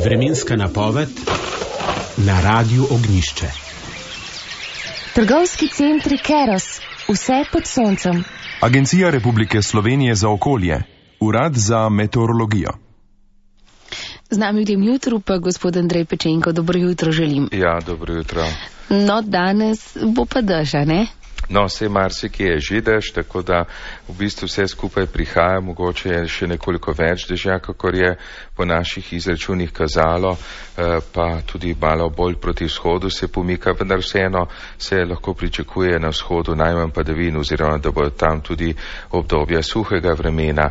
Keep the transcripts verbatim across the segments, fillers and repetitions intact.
Vremenska napoved na Radiu Ognjišče. Trgovski centri Keros, vse pod soncem. Agencija Republike Slovenije za okolje, Urad za meteorologijo. Z nami v tem jutru pa gospod Andrej Pečenko, dobro jutro želim. Ja, dobro jutro. No, danes bo pa dež, ne? No, vse marsikje je že dež, tako da v bistvu vse skupaj prihaja, mogoče je še nekoliko več dežja, kakor je po naših izračunih kazalo, pa tudi malo bolj proti vzhodu se pomika, vendar vseeno se lahko pričakuje na vzhodu najmanj padavin, oziroma da bo tam tudi obdobja suhega vremena.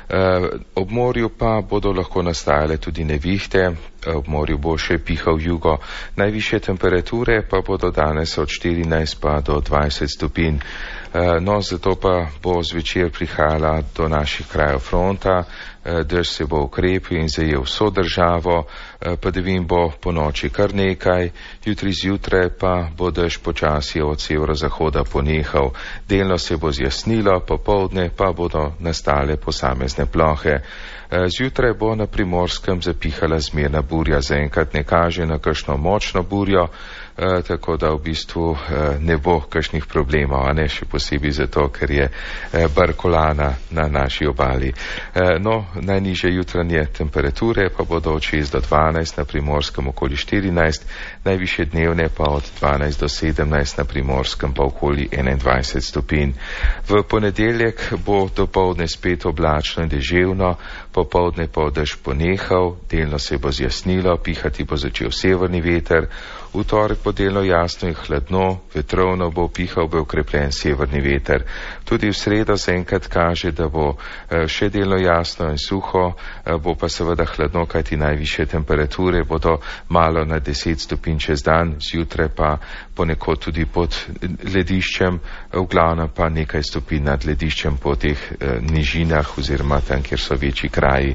Ob morju pa bodo lahko nastajale tudi nevihte, ob morju bo še pihal jugo. Najvišje temperature pa bodo danes od štirinajst pa do dvajset stopinj. No, zato pa bo zvečer prihajala do naših krajev fronta, dež se bo ukrepil in zajel vso državo, padavin bo po noči kar nekaj, jutri zjutraj pa bo dež počasi od severozahoda ponehal, delno se bo zjasnilo, popoldne pa bodo nastale posamezne plohe. Zjutraj bo na Primorskem zapihala zmerna burja, zaenkrat ne kaže na kakšno močno burjo, tako da v bistvu ne bo kakšnih problemov, a ne še posebej zato, ker je barkolana na naši obali. No, najnižje jutranje temperature pa bodo od šest do dvanajst, na Primorskem okoli štirinajst, najvišje dnevne pa od dvanajst do sedemnajst, na Primorskem pa okoli enaindvajset stopinj. V ponedeljek bo dopoldne spet oblačno in deževno, popoldne pa dež ponehal, delno se bo zjasnilo, pihati bo začel severni veter, v torek bo delno jasno in hladno, vetrovno bo pihal, bo okrepljen severni veter. Tudi v sredo zaenkrat kaže, da bo še delno jasno in suho, bo pa seveda hladno, kajti najvišje temperature bodo malo nad deset stopinj čez dan, zjutraj pa ponekod tudi pod lediščem, v glavnem pa nekaj stopinj nad lediščem po teh nižinah oziroma tam, kjer so večji kraji.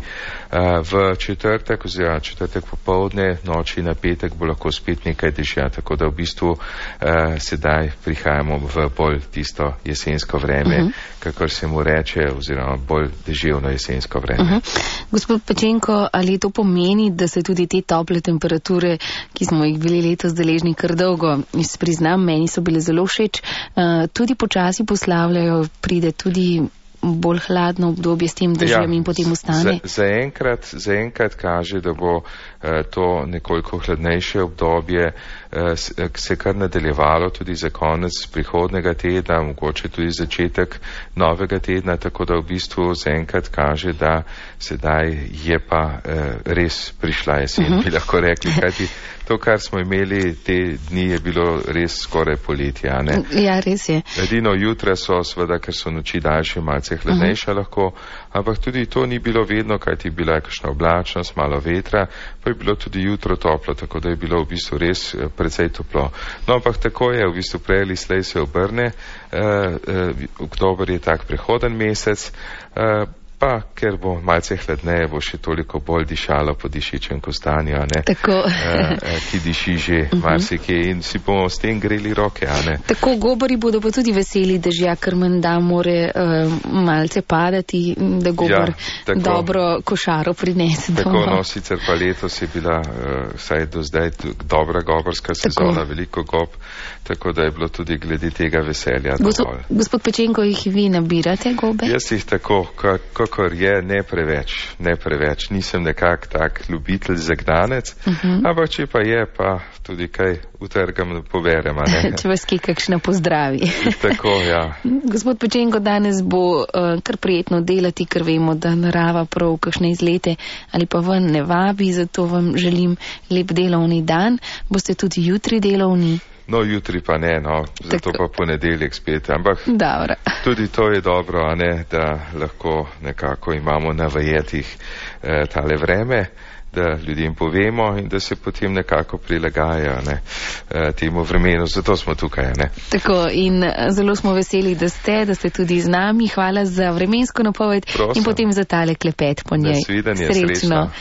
V četrtek oziroma četrtek popoldne, noči na petek bo lahko spet nekaj dežja, tako da v bistvu eh, sedaj prihajamo v bolj tisto jesensko vreme, uh -huh. kakor se mu reče, oziroma bolj deževno jesensko vreme. Uh -huh. Gospod Pečenko, ali to pomeni, da se tudi te tople temperature, ki smo jih bili letos deležni kar dolgo, jaz priznam, meni so bile zelo všeč, uh, tudi počasi poslavljajo, pride tudi bolj hladno obdobje s tem dežjem ja, in potem ostane? Zaenkrat za za enkrat kaže, da bo eh, to nekoliko hladnejše obdobje eh, se kar nadaljevalo tudi za konec prihodnega tedna, mogoče tudi začetek novega tedna, tako da v bistvu zaenkrat kaže, da sedaj je pa eh, res prišla jesen, uh -huh. bi lahko rekli, kajti to, kar smo imeli te dni, je bilo res skoraj poletje, a ne? Ja, res je. Edino jutra so, seveda, ker so noči daljše, malce hladnejša uh -huh. lahko, ampak tudi to ni bilo vedno, kajti bila je kakšna oblačnost, malo vetra, pa je bilo tudi jutro toplo, tako da je bilo v bistvu res precej toplo. No, ampak tako je, v bistvu prej ali slej se obrne, uh, uh, oktober je tak prehoden mesec, uh, pa ker bo malce hladneje, bo še toliko bolj dišalo po dišičem kostanju, a ne? Tako. E, ki diši že uh -huh. marsikje in si bomo s tem greli roke, a ne? Tako, gobori bodo pa tudi veseli dežja, ker menda more uh, malce padati, da gobor ja, dobro košaro prinese tako, doma. No, sicer pa letos je bila uh, vsaj do zdaj dobra goborska sezona, tako. Veliko gob, tako da je bilo tudi glede tega veselja Gospod, dovolj. Gospod Pečenko, jih vi nabirate gobe? Jaz jih tako, kako Kakor je, ne preveč, ne preveč. Nisem nekak tak ljubitelj zagnanec, uh -huh. ampak če pa je, pa tudi kaj utrgam, poberem, a ne? Če vas ki kakšna pozdravi. Tako, ja. Gospod Pečenko, danes bo uh, kar prijetno delati, ker vemo, da narava prav kakšne izlete ali pa ven ne vabi, zato vam želim lep delovni dan. Boste tudi jutri delovni? No, jutri pa ne, no, zato tako. Pa ponedeljek spet, ampak Dobro. Tudi to je dobro, a ne, da lahko nekako imamo na vajetih eh, tale vreme, da ljudem povemo in da se potem nekako prilagajajo ne, eh, temu vremenu, zato smo tukaj, ne. Tako, in zelo smo veseli, da ste, da ste tudi z nami. Hvala za vremensko napoved. Prosim. In potem za tale klepet po njej. Nasvidenje, srečno. srečno.